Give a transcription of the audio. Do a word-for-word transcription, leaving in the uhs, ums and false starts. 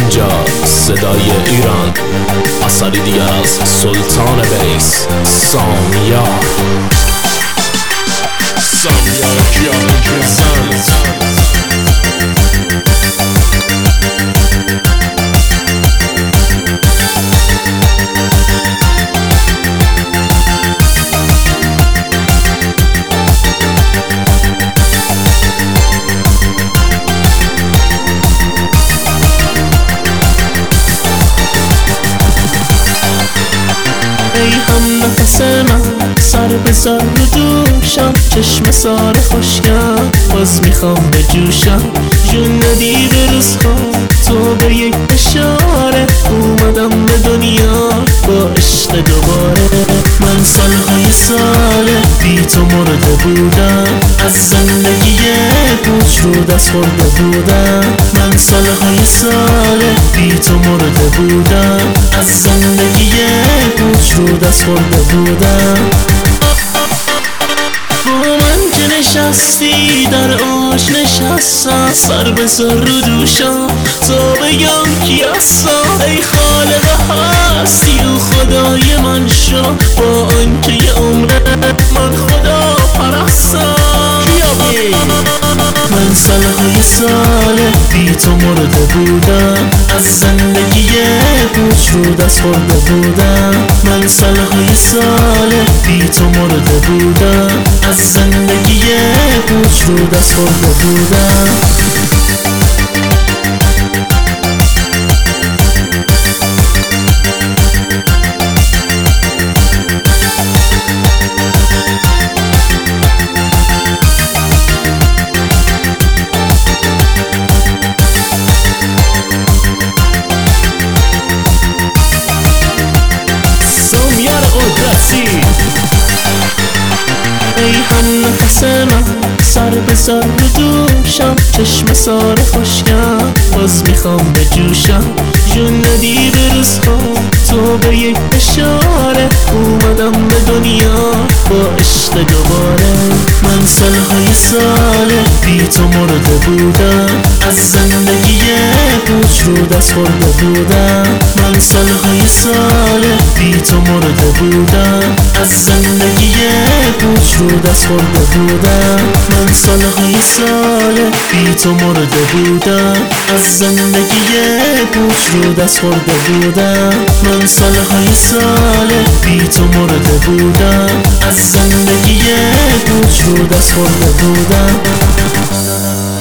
اینجا صدای ایران، اثری دیگر از سلطان بیس، سامیا سامیا کیان پرزنت. ای هم نفس من سر بذار رو دوشم، چشم سار خوشگم باز میخوام بجوشم. جون ندی به روزها تو به یک اشاره اومدم به دنیا با عشق دوباره. من سالهای ساله بی تو مرده بودم، از زندگی پوچ رو دست خورده بودم. من سالهای ساله بی تو مرده بودم، از زندگی پوچ رو دست خورده بودم. با من که نشستی در آش نشستم، سر بذار رو دوشم تا بگم کی هستم. ای خالق هستی و خدای من شو، با آنکه یه عمره من خدا پرستم. من سالهای ساله بی تو مرده بودم، از زندگی پوچ رو دست خورده بودم. من سالهای ساله بی تو مرده بودم، از زندگی پوچ رو دست خورده بودم. ای هم نفس من سر بذار رو دوشم، چشم سار خوشگم باز میخوام بجوشم. جون ندی به روزها تو به یک اشاره اومدم به دنیا با عشق دوباره. من سالهای ساله بی تو مرده بودم، از زندگی پوچ رو دست خورده بودم. من سالهای ساله بی تو مرده بودم، از زندگی پوچ رو دست خورده بودم. من سالهای ساله بی تو مرده بودم، از زندگی پوچ رو دست خورده بودم. من سالهای ساله بی تو مرده بودم، از زندگی پوچ رو دست خورده بودم.